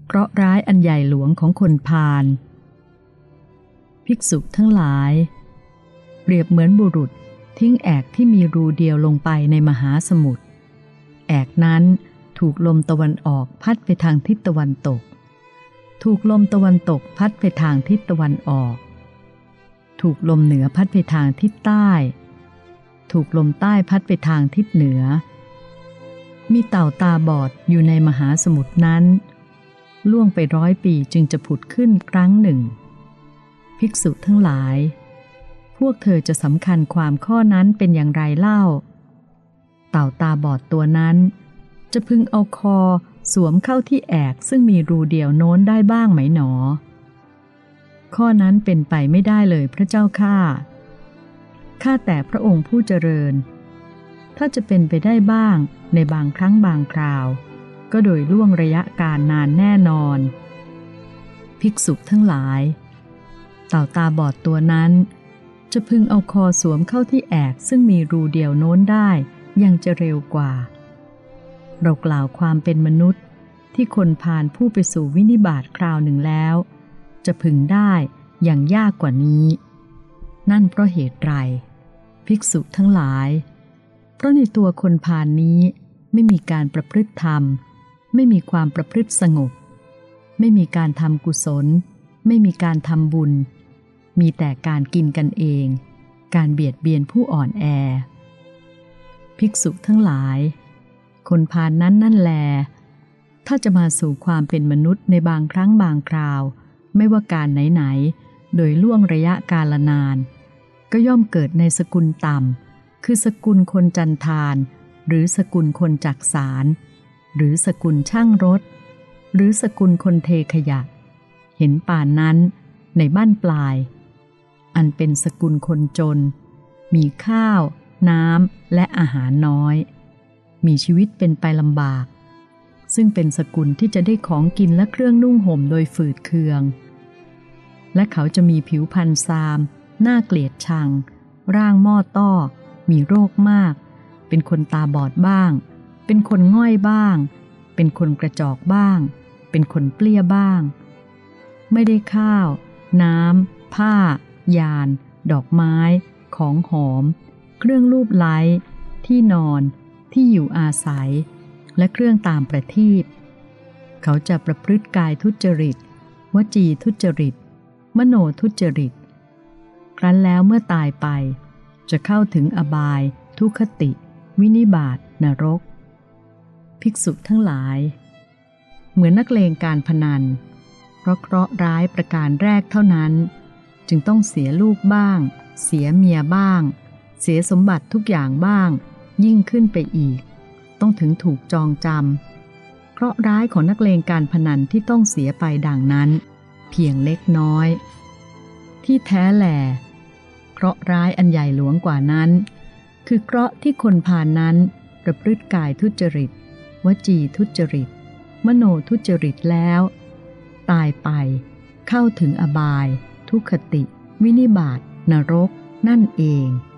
เคราะห์ร้ายอันใหญ่หลวงของคนพาลภิกษุทั้งหลายเปรียบเหมือนบุรุษทิ้งแอกที่มีรูเดียวลงไปในมหาสมุทรแอกนั้นถูกลมตะวันออกพัดไปทางทิศตะวันตกถูกลมตะวันตกพัดไปทางทิศตะวันออกถูกลมเหนือพัดไปทางทิศใต้ถูกลมใต้พัดไปทางทิศเหนือมีเต่าตาบอดอยู่ในมหาสมุทรนั้นล่วงไป100 ปีจึงจะผุดขึ้นครั้งหนึ่งภิกษุทั้งหลายพวกเธอจะสำคัญความข้อนั้นเป็นอย่างไรเล่าเต่าตาบอดตัวนั้นจะพึงเอาคอสวมเข้าที่แอกซึ่งมีรูเดียวโน้นได้บ้างไหมหนอข้อนั้นเป็นไปไม่ได้เลยพระเจ้าข้าแต่พระองค์ผู้เจริญถ้าจะเป็นไปได้บ้างในบางครั้งบางคราวก็โดยล่วงระยะการนานแน่นอนภิกษุทั้งหลายเต่าตาบอดตัวนั้นจะพึงเอาคอสวมเข้าที่แอกซึ่งมีรูเดียวโน้นได้ยังจะเร็วกว่าเรากล่าวความเป็นมนุษย์ที่คนพาลผู้ไปสู่วินิบาตคราวหนึ่งแล้วจะพึงได้อย่างยากกว่านี้นั่นเพราะเหตุไรภิกษุทั้งหลายเพราะในตัวคนพาลนี้ไม่มีการประพฤติธรรมไม่มีความประพฤติสงบไม่มีการทำกุศลไม่มีการทำบุญมีแต่การกินกันเองการเบียดเบียนผู้อ่อนแอภิกษุทั้งหลายคนพาลนั้นนั่นแลถ้าจะมาสู่ความเป็นมนุษย์ในบางครั้งบางคราวไม่ว่าการไหนๆโดยล่วงระยะกาลนานก็ย่อมเกิดในสกุลต่ำคือสกุลคนจันทานหรือสกุลคนจักสารหรือสกุลช่างรถหรือสกุลคนเทขยะเห็นป่านนั้นในบ้านปลายอันเป็นสกุลคนจนมีข้าวน้ำและอาหารน้อยมีชีวิตเป็นไปลำบากซึ่งเป็นสกุลที่จะได้ของกินและเครื่องนุ่งห่มโดยฝืดเคืองและเขาจะมีผิวพรรณซามน่าเกลียดชังร่างหม้อต้อมีโรคมากเป็นคนตาบอดบ้างเป็นคนง่อยบ้างเป็นคนกระจอกบ้างเป็นคนเปลี้ยบ้างไม่ได้ข้าวน้ำผ้ายานดอกไม้ของหอมเครื่องลูบไล้ที่นอนที่อยู่อาศัยและเครื่องตามประทีปเขาจะประพฤติกายทุจริตวจีทุจริตมโนทุจริตครั้นแล้วเมื่อตายไปจะเข้าถึงอบายทุคติวินิบาตนรกภิกษุทั้งหลายเหมือนนักเลงการพนันเพราะเคราะห์ร้ายประการแรกเท่านั้นจึงต้องเสียลูกบ้างเสียเมียบ้างเสียสมบัติทุกอย่างบ้างยิ่งขึ้นไปอีกต้องถึงถูกจองจำเคราะห์ร้ายของนักเลงการพนันที่ต้องเสียไปดังนั้นเพียงเล็กน้อยที่แท้แหลเคราะห์ร้ายอันใหญ่หลวงกว่านั้นคือเคราะห์ที่คนพาลนั้นประพฤติกายทุจริตวจีทุจริตมโนทุจริตแล้วตายไปเข้าถึงอบายทุคติวินิบาตนรกนั่นเอง